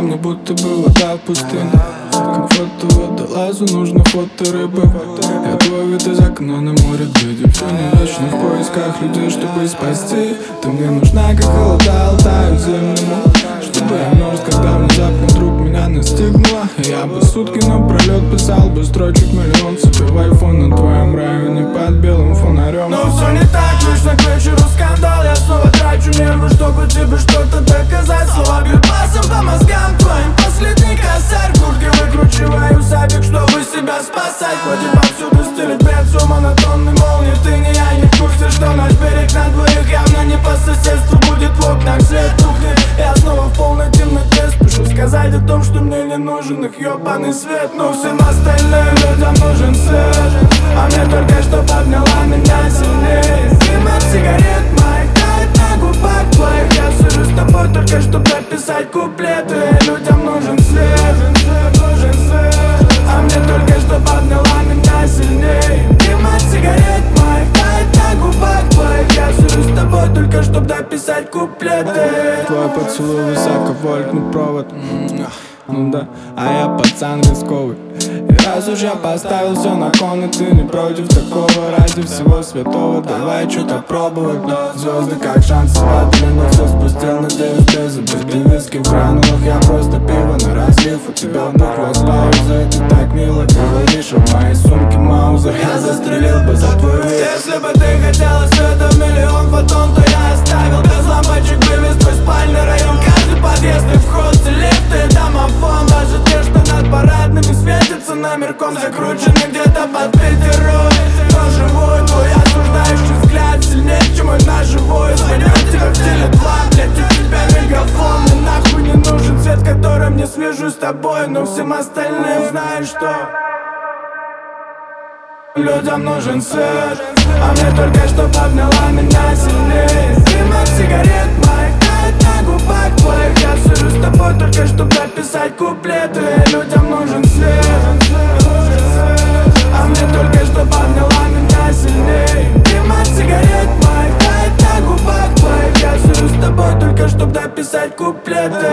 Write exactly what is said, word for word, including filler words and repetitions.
мне будто бы вода в пустыне. Как фото водолазу нужно фото рыбы. Я твой вид из окна на море, где дельфины вечно в поисках людей, чтобы спасти. Ты мне нужна, как холода Алтаю зимнему, чтобы я мерз, когда внезапно вдруг меня настигнула. Я бы сутки напролет писал бы строчек миллион себе в айфон на твоем районе под белым фонарем. Но все не так, вечно к вечеру скандал. Я снова трачу нервы, чтобы тебе что-то доказать. Слова бьют басом по мозгам твоим. Последний косарь в куртке выкручиваю сабик, чтобы себя спасать. Ходим повсюду, стелит бред, все монотонный молнии. Ты не я, не в курсе, что наш берег на двоих явно не по соседству будет в окнах свет тухнет. Я снова в полной темноте спешу сказать о том, что мне не нужен их ёбаный свет. Но всем остальным людям нужен свет, а мне только что обняла меня сильнее. Дым от сигарет моих тает на губах твоих. Я сижу с тобой только чтоб дописать куплеты. Людям нужен свет, нужен свет, а мне только что обняла меня сильнее. Дым от сигарет моих тает на губах твоих. Я сижу с тобой только чтоб дописать куплеты. Твой поцелуй высоковольтный провод, ну да, а я пацан рисковый. И раз уж я поставил все на кон, и ты не против такого, ради всего святого давай что-то пробовать. Звезды как шансы падали, но все спустил, надеюсь, без забытый виски в гранулах. Я просто пиво на разлив, у тебя вдруг пауза. И ты так мило говоришь, а в моей сумке маузер. Я застрелил бы за твой вид. Если бы ты хотела света в миллион фотон, то я оставил без лампочек, вывез твой спальный район. Каждый подъезд и вход, лифты, домофон. Даже те, что над парадными светятся номерком, закручены где-то под Питером. Но живой твой осуждающий взгляд сильнее, чем мой ножевой. Звоню тебя в теле два, блядь, у тебя мегафон. Мне нахуй не нужен свет, которым не свяжусь с тобой. Но всем остальным знаешь что? Людям нужен свет, а мне только что обняла меня сильнее. Дым от сигарет моих тает на губах твоих. Я сижу с тобой только чтоб дописать куплеты. Людям нужен свет, а мне только что обняла меня сильнее. Дым от сигарет моих тает на губах твоих. Я сижу с тобой только чтоб дописать куплеты.